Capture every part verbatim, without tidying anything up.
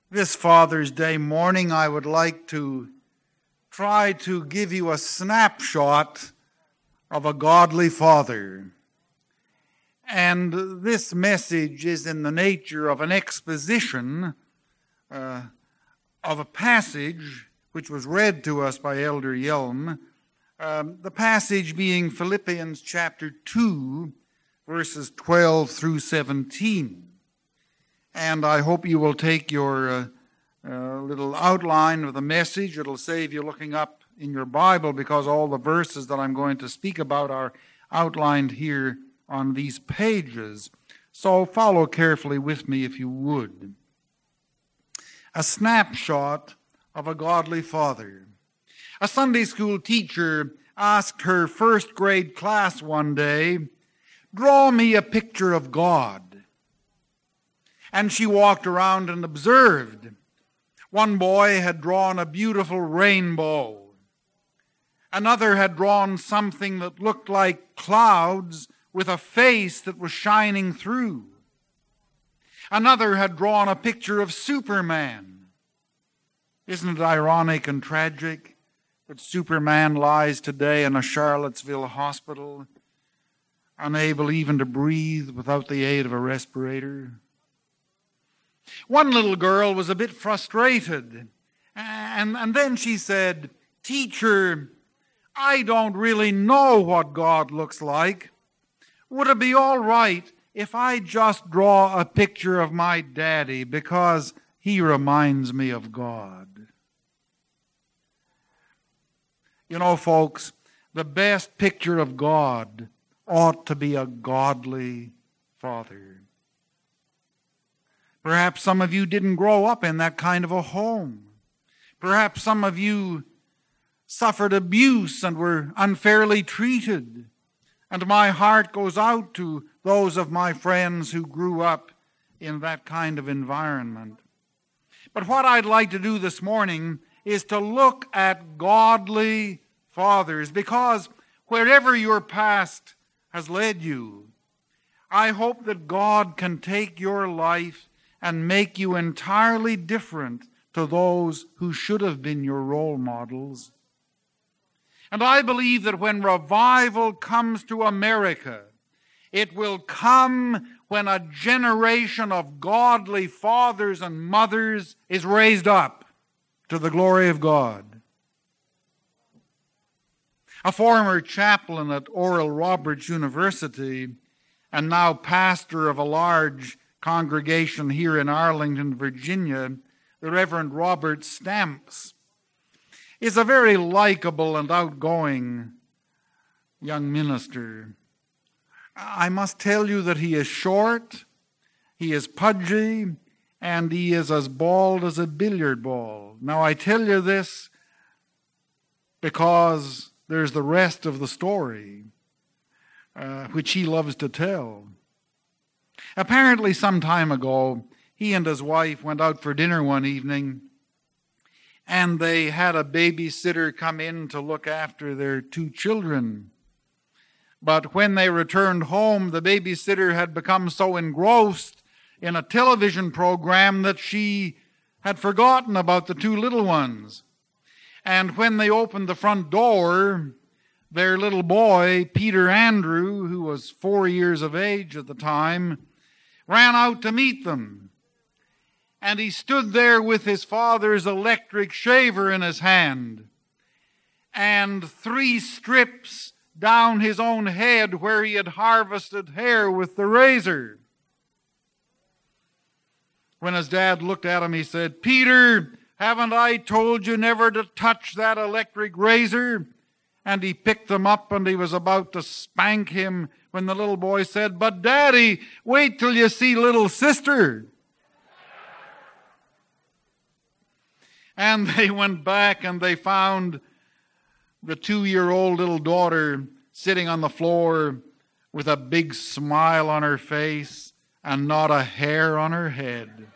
This Father's Day morning, I would like to try to give you a snapshot of a godly father. And this message is in the nature of an exposition uh, of a passage which was read to us by Elder Yelm. Um, the passage being Philippians chapter two, verses twelve through seventeen. And I hope you will take your uh, uh, little outline of the message. It'll save you looking up in your Bible, because all the verses that I'm going to speak about are outlined here on these pages. So follow carefully with me if you would. A snapshot of a godly father. A Sunday school teacher asked her first grade class one day, "Draw me a picture of God." And she walked around and observed. One boy had drawn a beautiful rainbow. Another had drawn something that looked like clouds with a face that was shining through. Another had drawn a picture of Superman. Isn't it ironic and tragic that Superman lies today in a Charlottesville hospital, unable even to breathe without the aid of a respirator? One little girl was a bit frustrated, and, and then she said, "Teacher, I don't really know what God looks like. Would it be all right if I just draw a picture of my daddy, because he reminds me of God?" You know, folks, the best picture of God ought to be a godly father. Perhaps some of you didn't grow up in that kind of a home. Perhaps some of you suffered abuse and were unfairly treated. And my heart goes out to those of my friends who grew up in that kind of environment. But what I'd like to do this morning is to look at godly fathers, because wherever your past has led you, I hope that God can take your life and make you entirely different to those who should have been your role models. And I believe that when revival comes to America, it will come when a generation of godly fathers and mothers is raised up to the glory of God. A former chaplain at Oral Roberts University and now pastor of a large congregation here in Arlington, Virginia, the Reverend Robert Stamps, is a very likable and outgoing young minister. I must tell you that he is short, he is pudgy, and he is as bald as a billiard ball. Now, I tell you this because there's the rest of the story, uh, which he loves to tell. Apparently, some time ago, he and his wife went out for dinner one evening, and they had a babysitter come in to look after their two children. But when they returned home, the babysitter had become so engrossed in a television program that she had forgotten about the two little ones. And when they opened the front door, their little boy, Peter Andrew, who was four years of age at the time, ran out to meet them. And he stood there with his father's electric shaver in his hand, and three strips down his own head where he had harvested hair with the razor. When his dad looked at him, he said, "Peter, haven't I told you never to touch that electric razor?" And he picked them up and he was about to spank him when the little boy said, "But Daddy, wait till you see little sister." And they went back and they found the two-year-old little daughter sitting on the floor with a big smile on her face and not a hair on her head.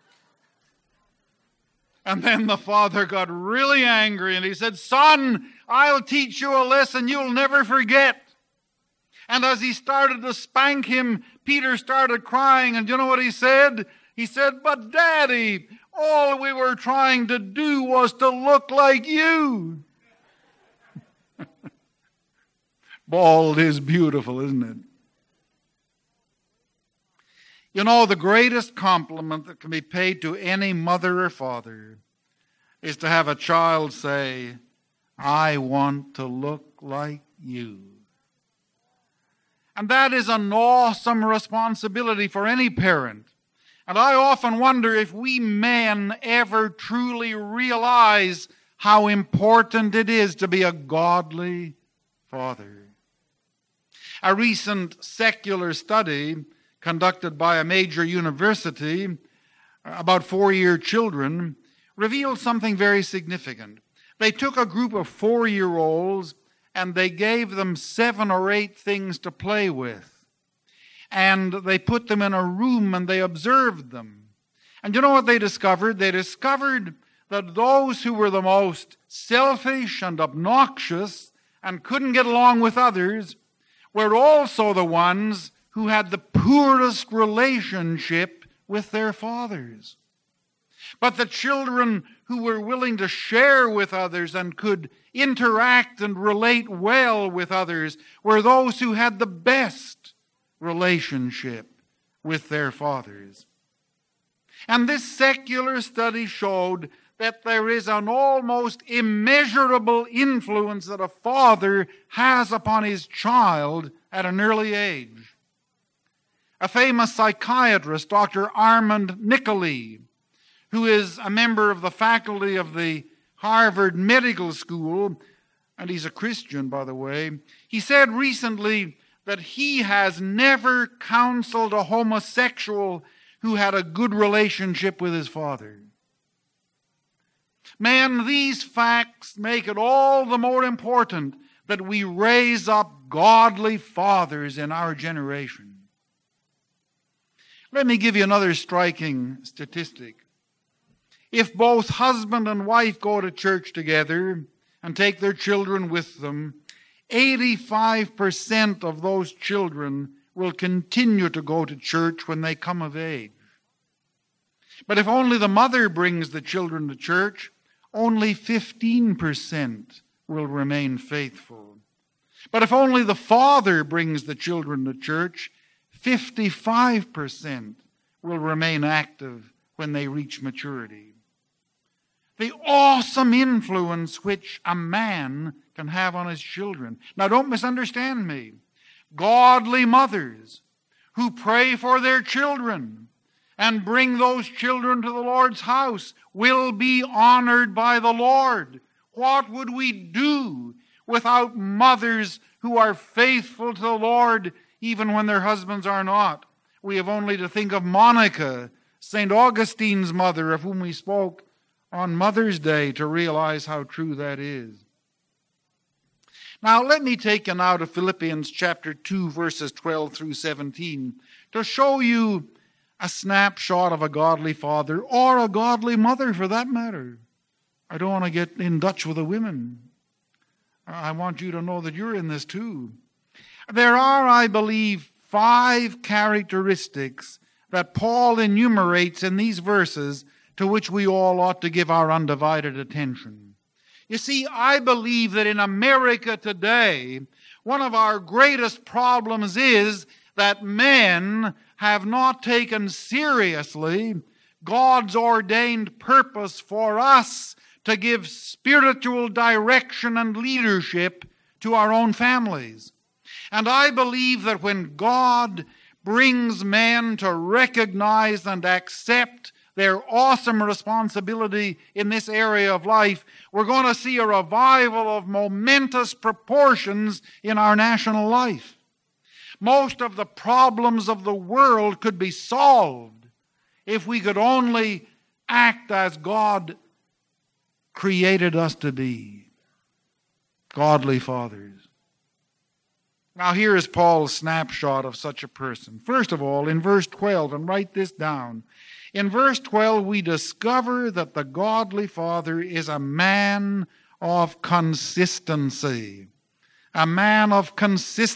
And then the father got really angry and he said, "Son, I'll teach you a lesson you'll never forget." And as he started to spank him, Peter started crying. And you know what he said? He said, "But Daddy, All we were trying to do was to look like you. Bald is beautiful, isn't it? You know, the greatest compliment that can be paid to any mother or father is to have a child say, I want to look like you. And that is an awesome responsibility for any parent. And I often wonder if we men ever truly realize how important it is to be a godly father. A recent secular study conducted by a major university about four-year children revealed something very significant. They took a group of four-year-olds and they gave them seven or eight things to play with. And they put them in a room and they observed them. And you know what they discovered? They discovered that those who were the most selfish and obnoxious and couldn't get along with others were also the ones who had the poorest relationship with their fathers. But the children who were willing to share with others and could interact and relate well with others were those who had the best relationship with their fathers. And this secular study showed that there is an almost immeasurable influence that a father has upon his child at an early age. A famous psychiatrist, Doctor Armand Nicolai, who is a member of the faculty of the Harvard Medical School, and he's a Christian, by the way, he said recently that he has never counseled a homosexual who had a good relationship with his father. Man, these facts make it all the more important that we raise up godly fathers in our generation. Let me give you another striking statistic. If both husband and wife go to church together and take their children with them, eighty-five percent of those children will continue to go to church when they come of age. But if only the mother brings the children to church, only fifteen percent will remain faithful. But if only the father brings the children to church, fifty-five percent will remain active when they reach maturity. The awesome influence which a man can have on his children. Now, don't misunderstand me. Godly mothers who pray for their children and bring those children to the Lord's house will be honored by the Lord. What would we do without mothers who are faithful to the Lord even when their husbands are not? We have only to think of Monica, Saint Augustine's mother, of whom we spoke on Mother's Day, to realize how true that is. Now, let me take you now to Philippians chapter two, verses twelve through seventeen, to show you a snapshot of a godly father, or a godly mother for that matter. I don't want to get in Dutch with the women. I want you to know that you're in this too. There are, I believe, five characteristics that Paul enumerates in these verses to which we all ought to give our undivided attention. You see, I believe that in America today, one of our greatest problems is that men have not taken seriously God's ordained purpose for us to give spiritual direction and leadership to our own families. And I believe that when God brings men to recognize and accept their awesome responsibility in this area of life, we're going to see a revival of momentous proportions in our national life. Most of the problems of the world could be solved if we could only act as God created us to be, godly fathers. Now here is Paul's snapshot of such a person. First of all, in verse twelve, and write this down. In verse twelve, we discover that the godly father is a man of consistency. A man of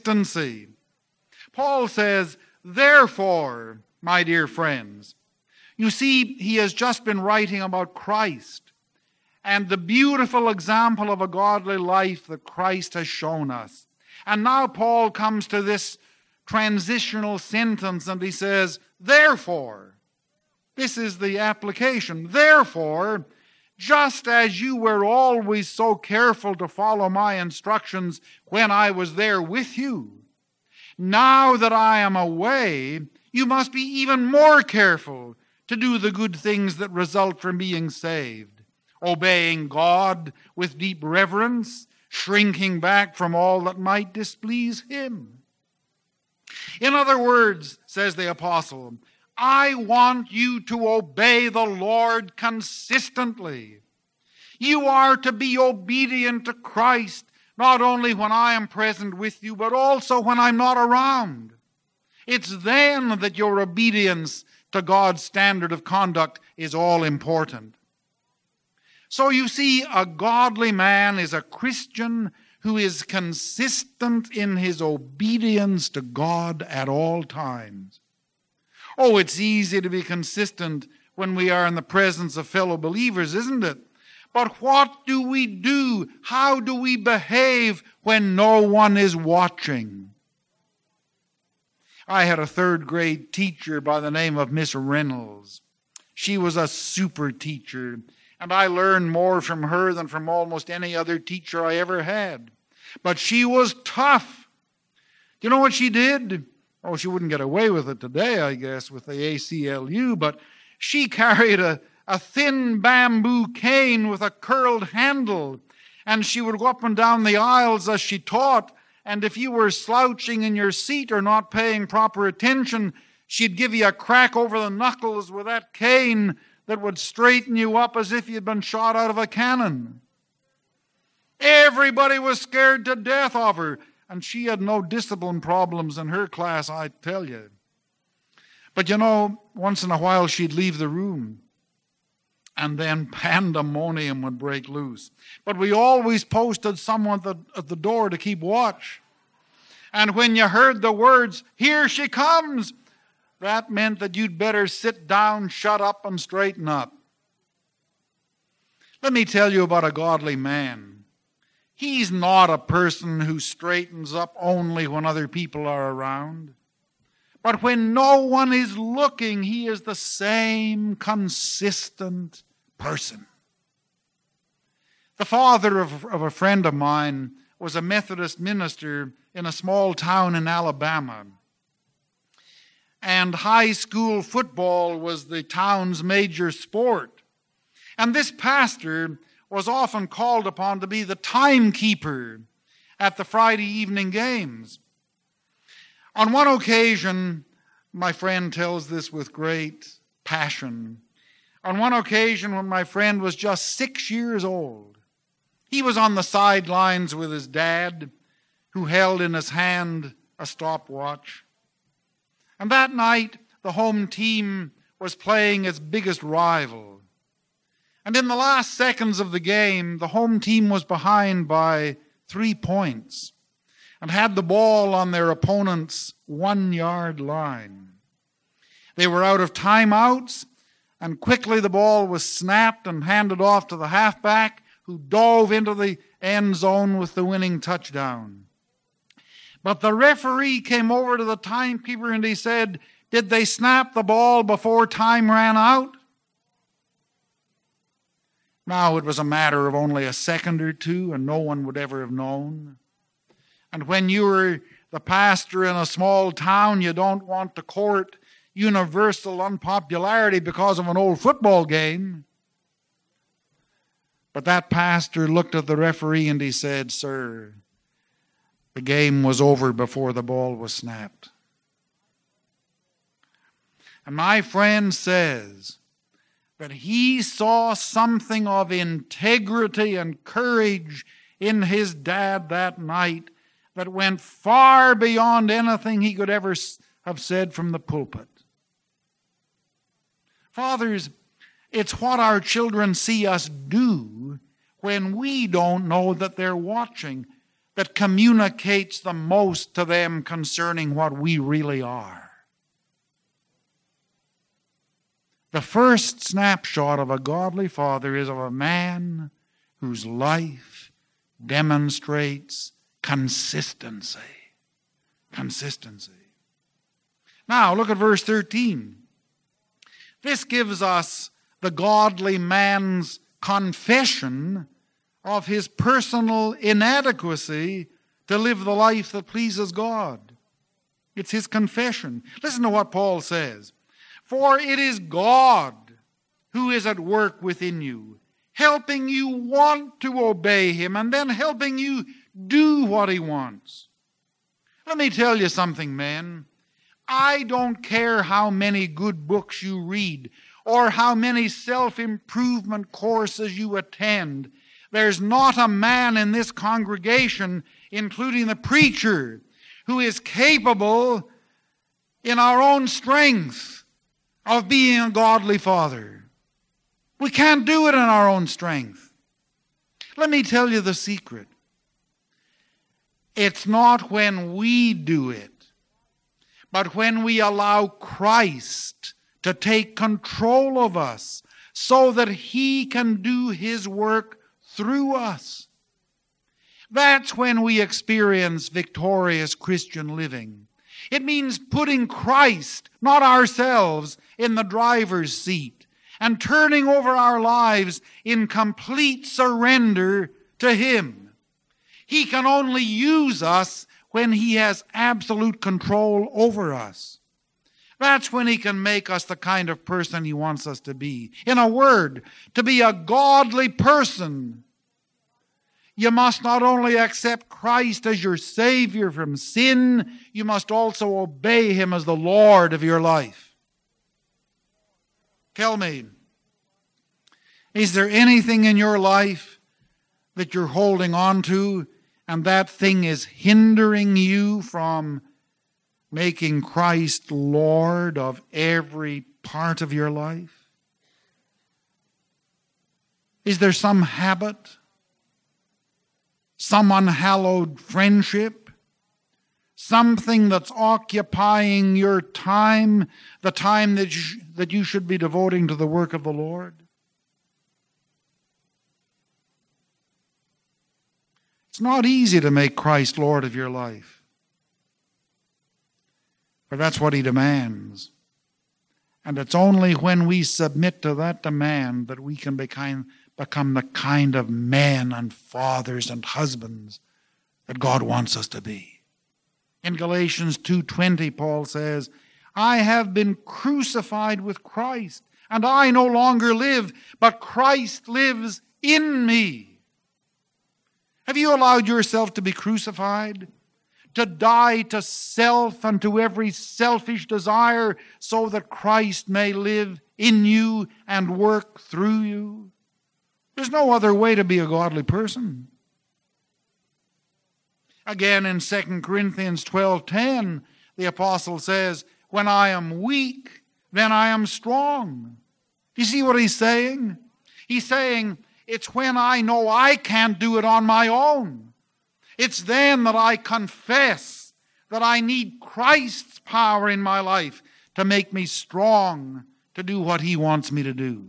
consistency. Paul says, therefore, my dear friends, You see, he has just been writing about Christ and the beautiful example of a godly life that Christ has shown us. And now Paul comes to this transitional sentence and he says, therefore, this is the application, therefore, just as you were always so careful to follow my instructions when I was there with you, now that I am away, you must be even more careful to do the good things that result from being saved, obeying God with deep reverence, shrinking back from all that might displease him. In other words, says the apostle, I want you to obey the Lord consistently. You are to be obedient to Christ, not only when I am present with you, but also when I'm not around. It's then that your obedience to God's standard of conduct is all important. So you see, a godly man is a Christian who is consistent in his obedience to God at all times. Oh, it's easy to be consistent when we are in the presence of fellow believers, isn't it? But what do we do? How do we behave when no one is watching? I had a third grade teacher by the name of Miss Reynolds. She was a super teacher, and I learned more from her than from almost any other teacher I ever had. But she was tough. Do you know what she did? Oh, she wouldn't get away with it today, I guess, with the A C L U, but she carried a, a thin bamboo cane with a curled handle, and she would go up and down the aisles as she taught, and if you were slouching in your seat or not paying proper attention, she'd give you a crack over the knuckles with that cane that would straighten you up as if you'd been shot out of a cannon. Everybody was scared to death of her, and she had no discipline problems in her class, I tell you. But you know, once in a while she'd leave the room, and then pandemonium would break loose. But we always posted someone at the, at the door to keep watch. And when you heard the words, "Here she comes," that meant that you'd better sit down, shut up, and straighten up. Let me tell you about a godly man. He's not a person who straightens up only when other people are around. But when no one is looking, he is the same consistent person. The father of, of a friend of mine was a Methodist minister in a small town in Alabama. And high school football was the town's major sport. And this pastor was often called upon to be the timekeeper at the Friday evening games. On one occasion, my friend tells this with great passion. On one occasion when my friend was just six years old, he was on the sidelines with his dad, who held in his hand a stopwatch. And that night, the home team was playing its biggest rival. And in the last seconds of the game, the home team was behind by three points and had the ball on their opponent's one-yard line. They were out of timeouts, and quickly the ball was snapped and handed off to the halfback, who dove into the end zone with the winning touchdown. But the referee came over to the timekeeper and he said, "Did they snap the ball before time ran out?" Now, it was a matter of only a second or two, and no one would ever have known. And when you were the pastor in a small town, you don't want to court universal unpopularity because of an old football game. But that pastor looked at the referee and he said, "Sir, the game was over before the ball was snapped." And my friend says that he saw something of integrity and courage in his dad that night that went far beyond anything he could ever have said from the pulpit. Fathers, it's what our children see us do when we don't know that they're watching that communicates the most to them concerning what we really are. The The first snapshot of a godly father is of a man whose life demonstrates consistency. Consistency. Now, look at verse thirteen. This gives us the godly man's confession of his personal inadequacy to live the life that pleases God. It's his confession. Listen to what Paul says. For it is God who is at work within you, helping you want to obey him and then helping you do what he wants. Let me tell you something, men. I don't care how many good books you read or how many self-improvement courses you attend. There's not a man in this congregation, including the preacher, who is capable in our own strength of being a godly father. We can't do it in our own strength. Let me tell you the secret. It's not when we do it, but when we allow Christ to take control of us so that he can do his work through us. That's when we experience victorious Christian living. It means putting Christ, not ourselves, in the driver's seat and turning over our lives in complete surrender to him. He can only use us when he has absolute control over us. That's when he can make us the kind of person he wants us to be. In a word, to be a godly person, you must not only accept Christ as your Savior from sin, you must also obey him as the Lord of your life. Tell me, is there anything in your life that you're holding on to and that thing is hindering you from making Christ Lord of every part of your life? Is there some habit, some unhallowed friendship, something that's occupying your time, the time that you, that you should be devoting to the work of the Lord? It's not easy to make Christ Lord of your life, but that's what he demands. And it's only when we submit to that demand that we can become, become the kind of men and fathers and husbands that God wants us to be. In Galatians two twenty, Paul says, I have been crucified with Christ, and I no longer live, but Christ lives in me. Have you allowed yourself to be crucified? To die to self and to every selfish desire so that Christ may live in you and work through you? There's no other way to be a godly person. Again, in Second Corinthians twelve ten, the apostle says, when I am weak, then I am strong. Do you see what he's saying? He's saying, it's when I know I can't do it on my own. It's then that I confess that I need Christ's power in my life to make me strong to do what he wants me to do.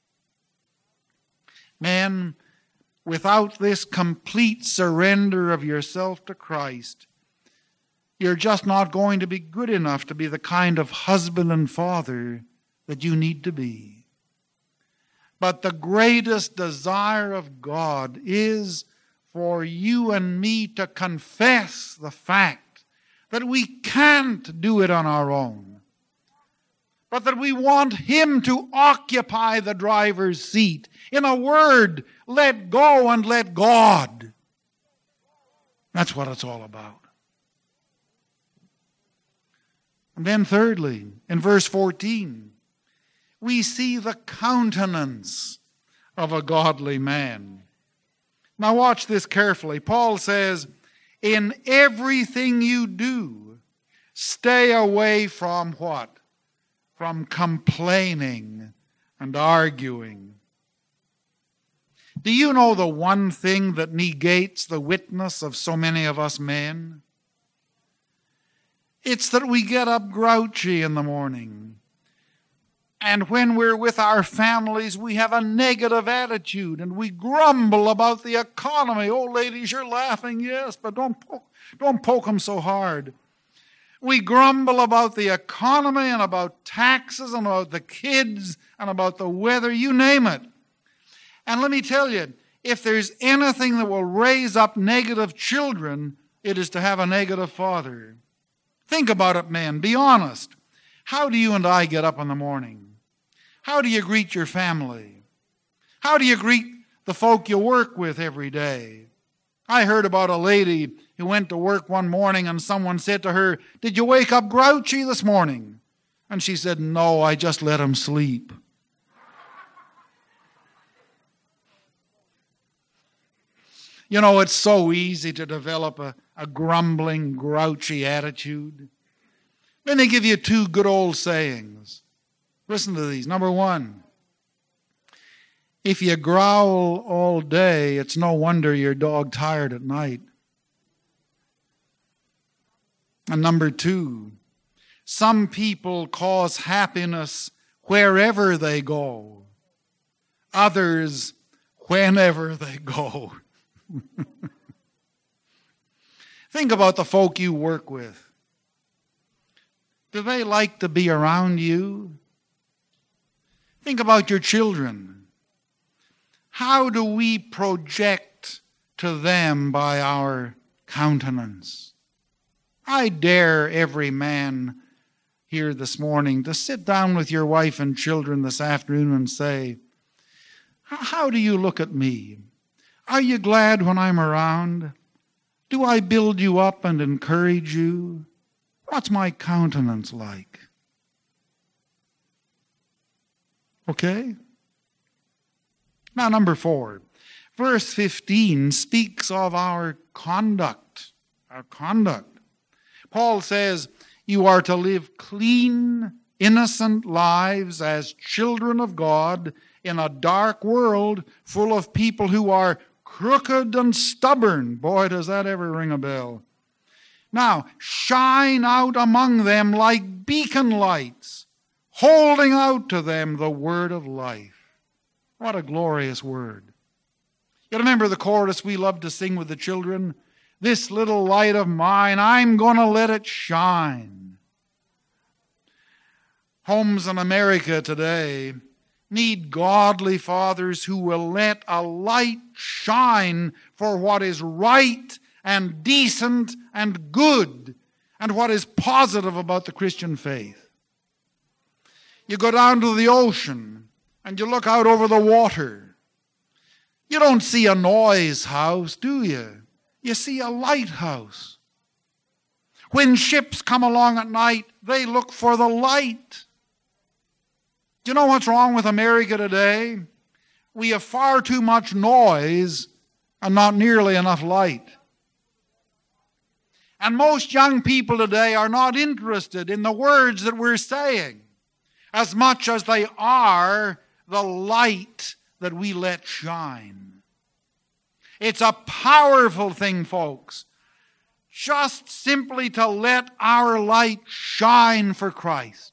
Men, without this complete surrender of yourself to Christ, you're just not going to be good enough to be the kind of husband and father that you need to be. But the greatest desire of God is for you and me to confess the fact that we can't do it on our own, but that we want him to occupy the driver's seat. In a word, let go and let God. That's what it's all about. And then thirdly, in verse fourteen, we see the countenance of a godly man. Now watch this carefully. Paul says, in everything you do, stay away from what? From complaining and arguing. Do you know the one thing that negates the witness of so many of us men? It's that we get up grouchy in the morning. And when we're with our families, we have a negative attitude and we grumble about the economy. Oh, ladies, you're laughing, yes, but don't poke, don't poke them so hard. We grumble about the economy and about taxes and about the kids and about the weather, you name it. And let me tell you, if there's anything that will raise up negative children, it is to have a negative father. Think about it, men. Be honest. How do you and I get up in the morning? How do you greet your family? How do you greet the folk you work with every day? I heard about a lady who went to work one morning and someone said to her, "Did you wake up grouchy this morning?" And she said, "No, I just let him sleep." You know, it's so easy to develop a, a grumbling, grouchy attitude. Let me give you two good old sayings. Listen to these. Number one, if you growl all day, it's no wonder your dog tired at night. And number two, some people cause happiness wherever they go, others whenever they go. Think about the folk you work with. Do they like to be around you? Think about your children. How do we project to them by our countenance? I dare every man here this morning to sit down with your wife and children this afternoon and say, "How do you look at me? Are you glad when I'm around? Do I build you up and encourage you? What's my countenance like?" Okay? Now, number four. Verse fifteen speaks of our conduct. Our conduct. Paul says, you are to live clean, innocent lives as children of God in a dark world full of people who are crooked and stubborn. Boy, does that ever ring a bell. Now, shine out among them like beacon lights, holding out to them the word of life. What a glorious word. You remember the chorus we love to sing with the children? This little light of mine, I'm going to let it shine. Homes in America today need godly fathers who will let a light shine for what is right and decent and good and what is positive about the Christian faith. You go down to the ocean and you look out over the water. You don't see a noise house, do you? You see a lighthouse. When ships come along at night, they look for the light. Do you know what's wrong with America today? We have far too much noise and not nearly enough light. And most young people today are not interested in the words that we're saying as much as they are the light that we let shine. It's a powerful thing, folks, just simply to let our light shine for Christ.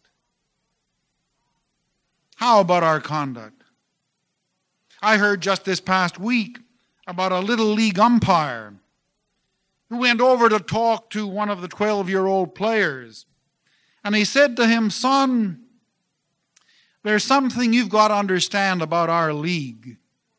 How about our conduct? I heard just this past week about a little league umpire who went over to talk to one of the twelve-year-old players. And he said to him, "Son, there's something you've got to understand about our league.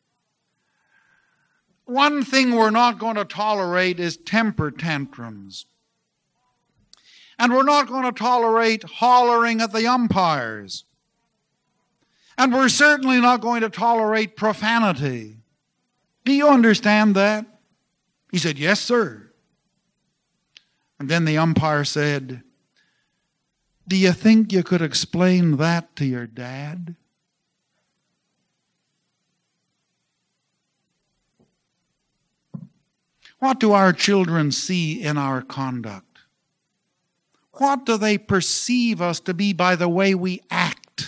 One thing we're not going to tolerate is temper tantrums. And we're not going to tolerate hollering at the umpires. And we're certainly not going to tolerate profanity. Do you understand that?" He said, "Yes, sir." And then the umpire said, "Do you think you could explain that to your dad?" What do our children see in our conduct? What do they perceive us to be by the way we act?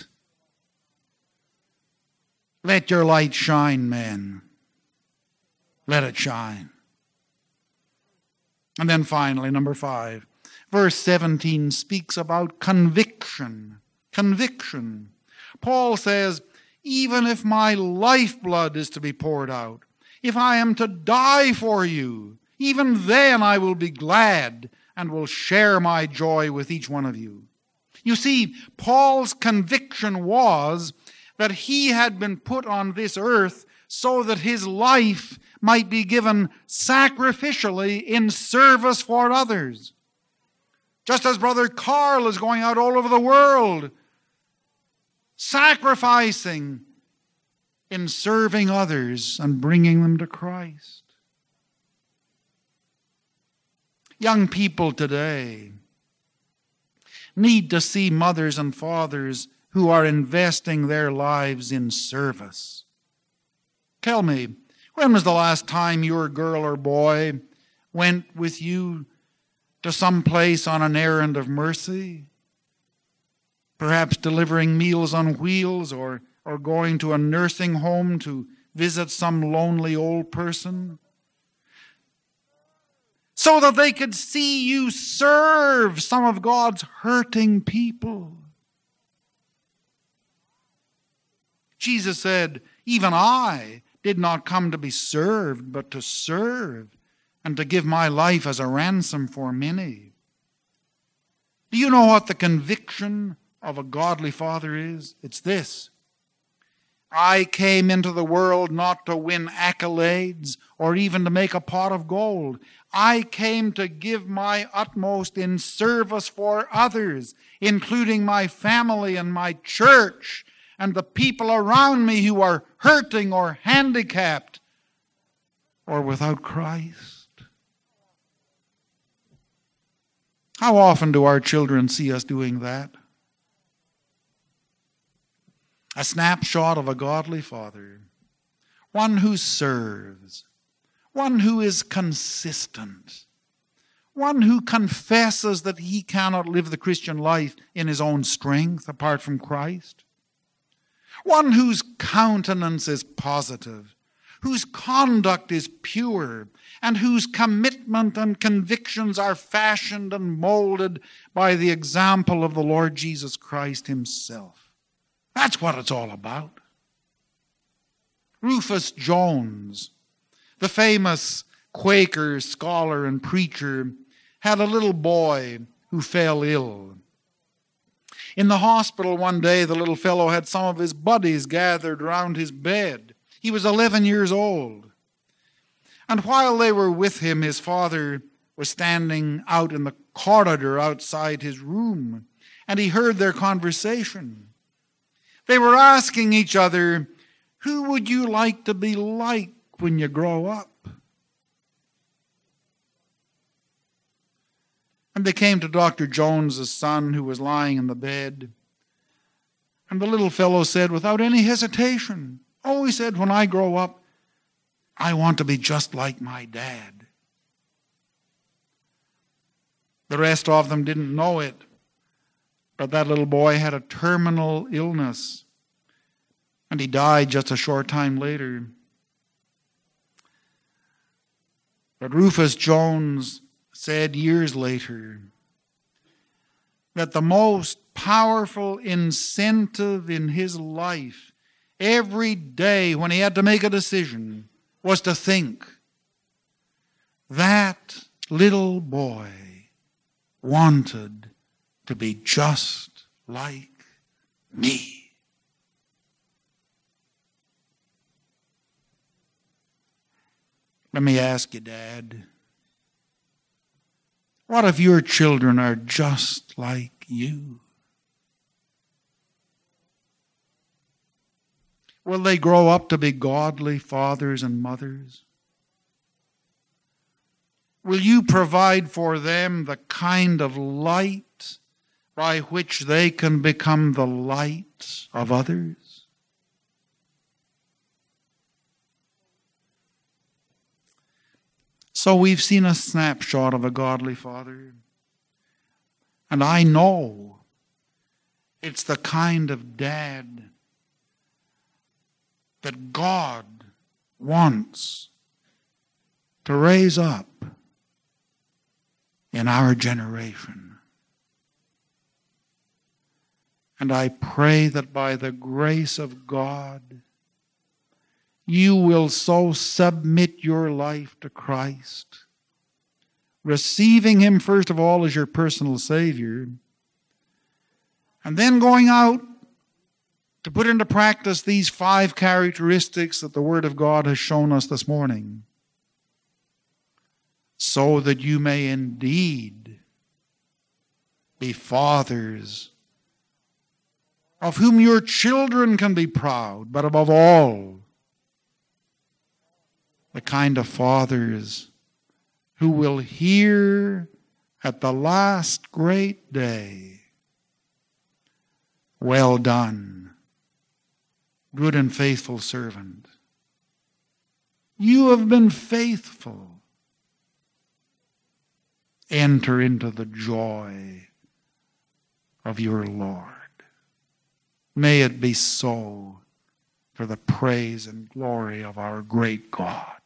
Let your light shine, men. Let it shine. And then finally, number five, verse seventeen speaks about conviction. Conviction. Paul says, even if my lifeblood is to be poured out, if I am to die for you, even then I will be glad and will share my joy with each one of you. You see, Paul's conviction was that he had been put on this earth so that his life might be given sacrificially in service for others. Just as Brother Carl is going out all over the world, sacrificing in serving others and bringing them to Christ. Young people today need to see mothers and fathers who are investing their lives in service. Tell me, when was the last time your girl or boy went with you to some place on an errand of mercy? Perhaps delivering meals on wheels, or, or going to a nursing home to visit some lonely old person, so that they could see you serve some of God's hurting people. Jesus said, even I did not come to be served, but to serve, and to give my life as a ransom for many. Do you know what the conviction of a godly father is? It's this: I came into the world not to win accolades or even to make a pot of gold. I came to give my utmost in service for others, including my family and my church and the people around me who are hurting or handicapped or without Christ. How often do our children see us doing that? A snapshot of a godly father, one who serves, one who is consistent, one who confesses that he cannot live the Christian life in his own strength apart from Christ, one whose countenance is positive, whose conduct is pure, and whose commitment and convictions are fashioned and molded by the example of the Lord Jesus Christ himself. That's what it's all about. Rufus Jones, the famous Quaker scholar and preacher, had a little boy who fell ill. In the hospital one day, the little fellow had some of his buddies gathered around his bed. He was eleven years old. And while they were with him, his father was standing out in the corridor outside his room, and he heard their conversation. They were asking each other, who would you like to be like when you grow up? And they came to Doctor Jones's son, who was lying in the bed. And the little fellow said, without any hesitation, oh, he said, when I grow up, I want to be just like my dad. The rest of them didn't know it, but that little boy had a terminal illness, and he died just a short time later. But Rufus Jones said years later that the most powerful incentive in his life every day when he had to make a decision was to think, that little boy wanted to be just like me. Let me ask you, Dad, what if your children are just like you? Will they grow up to be godly fathers and mothers? Will you provide for them the kind of light by which they can become the light of others? So we've seen a snapshot of a godly father. And I know it's the kind of dad that God wants to raise up in our generation. And I pray that by the grace of God, you will so submit your life to Christ, receiving him first of all as your personal Savior, and then going out to put into practice these five characteristics that the Word of God has shown us this morning, so that you may indeed be fathers of whom your children can be proud, but above all, the kind of fathers who will hear at the last great day, "Well done, good and faithful servant. You have been faithful. Enter into the joy of your Lord." May it be so, for the praise and glory of our great God.